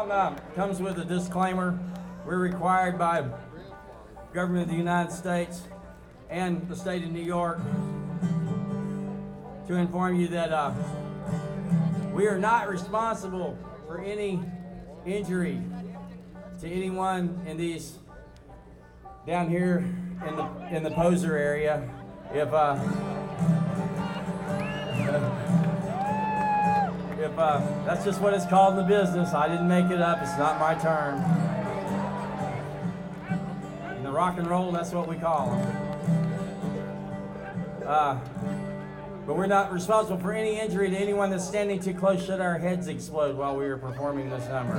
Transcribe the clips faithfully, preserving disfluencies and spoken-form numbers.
song uh, comes with a disclaimer. We're required by government of the United States and the state of New York to inform you that uh, we are not responsible for any injury to anyone in these down here in the in the poser area. If uh, if uh, that's just what it's called in the business, I didn't make it up. It's not my term. In the rock and roll, that's what we call them. Uh, but we're not responsible for any injury to anyone that's standing too close should our heads explode while we are performing this number.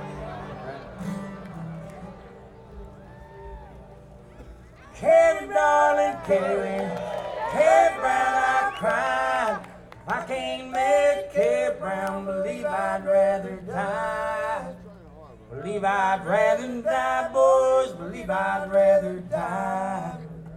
Carrie, darling, Carrie, Carrie Brown, I cried. I can't make Carrie Brown, believe I'd rather die. Believe I'd rather die, boys, believe I'd rather die.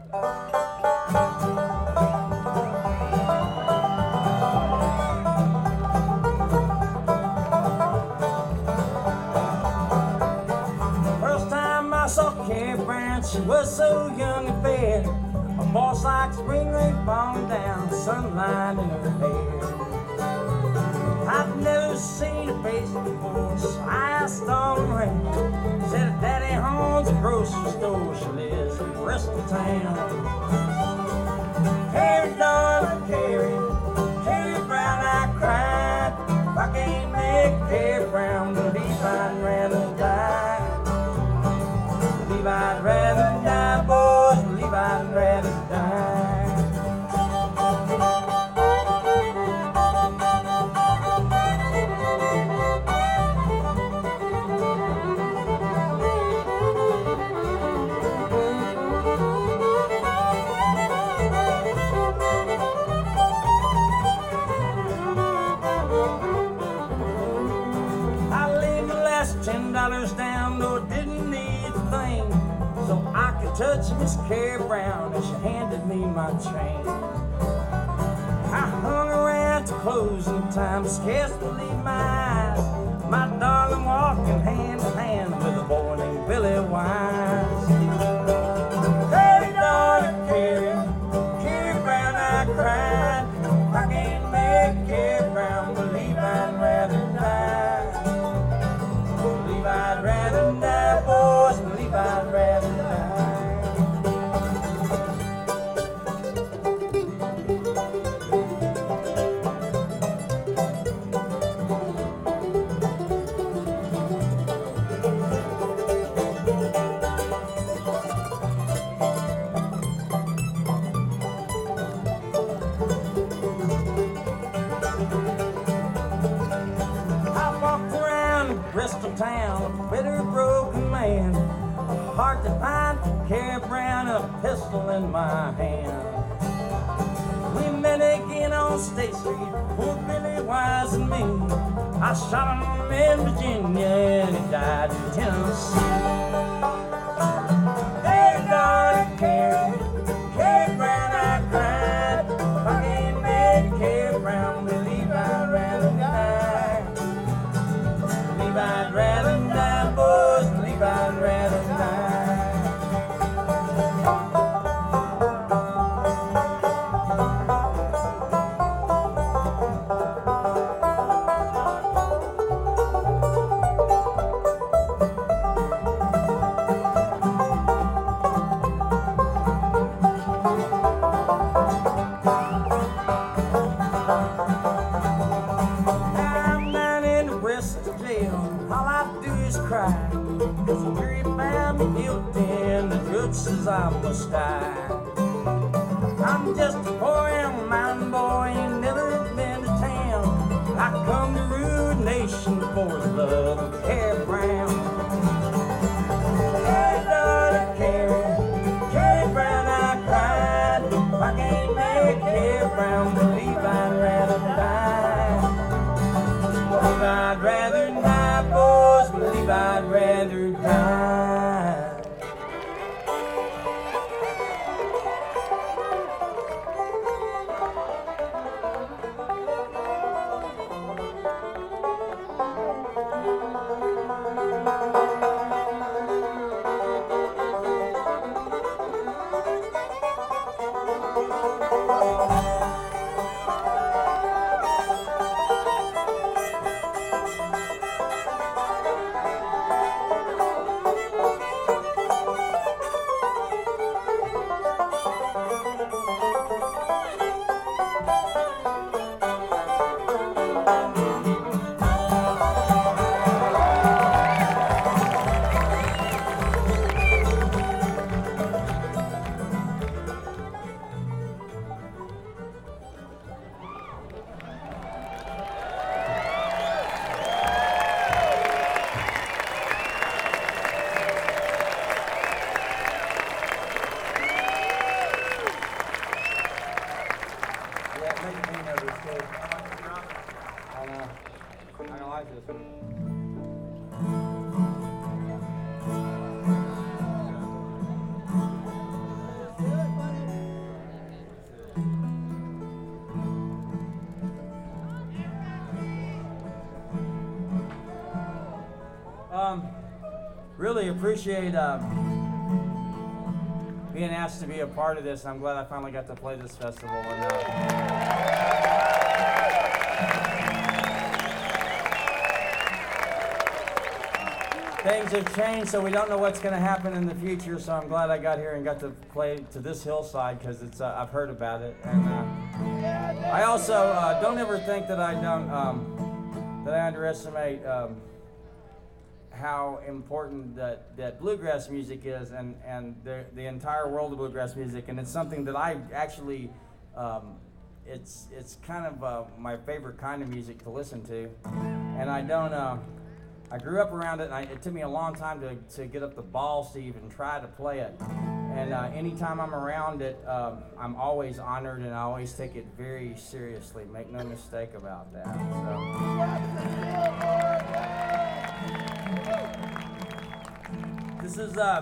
First time I saw Carrie Brown, she was so young and fair. A boss like spring rain falling down, sunlight in her hair. I've never seen her face before, so I asked on the ring. Said her daddy owns a grocery store, she lives in Bristol town. Carrie, darling, Carrie, Carrie Brown, I cried. If I can't make Carrie Brown, believe I'd rather die. Believe I'd rather die, boys, believe I'd rather die. Ten dollars down, though it didn't need a thing, so I could touch Miss Carrie Brown as she handed me my chain. I hung around to closing time, scarce believe my eyes. My darling walking hand in hand with a boy named Billy Wise. Carrie, darling, Carrie, Carrie Brown, I cried. If I can't make Carrie Brown, believe I'd rather die. Believe I'd rather die, boys, believe I'd rather die. Bristol town, a bitter broken man, a heart to find, Carrie Brown, a pistol in my hand. We met again on State Street, poor Billy Wise and me. I shot him in Virginia and he died in Tennessee. Hey, darling, Carrie, Carrie Brown, I cried. If I can't make Carrie Brown, believe I'd rather die. Believe I'd rather die, boys, believe I'd rather die. All I do is cry, cause the jury found me guilty and the judge says I must die. I'm just a poor young mountain boy, ain't never been to town. I come to rude nation for the love of Carrie Brown. Hey, darling, Carrie, Carrie Brown, I cried. If I can't make Carrie Brown, believe I'd rather die. Believe I'd rather die, boys, believe I'd rather die. Um, really appreciate um, being asked to be a part of this. I'm glad I finally got to play this festival. And, uh, things have changed, so we don't know what's going to happen in the future. So I'm glad I got here and got to play to this hillside because it's uh, I've heard about it. And uh, I also uh, don't ever think that I don't um, that I underestimate. Um, how important that, that bluegrass music is and, and the, the entire world of bluegrass music, and it's something that I actually, um, it's it's kind of uh, my favorite kind of music to listen to, and I don't, uh, I grew up around it, and I, it took me a long time to, to get up the balls to even try to play it, and uh, anytime I'm around it, um, I'm always honored, and I always take it very seriously, make no mistake about that. So. This is uh,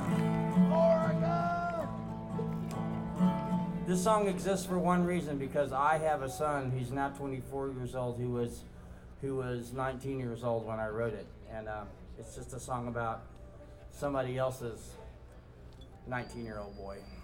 this song exists for one reason, because I have a son. He's now twenty-four years old. Who was, who was nineteen years old when I wrote it, and uh, it's just a song about somebody else's nineteen-year-old boy.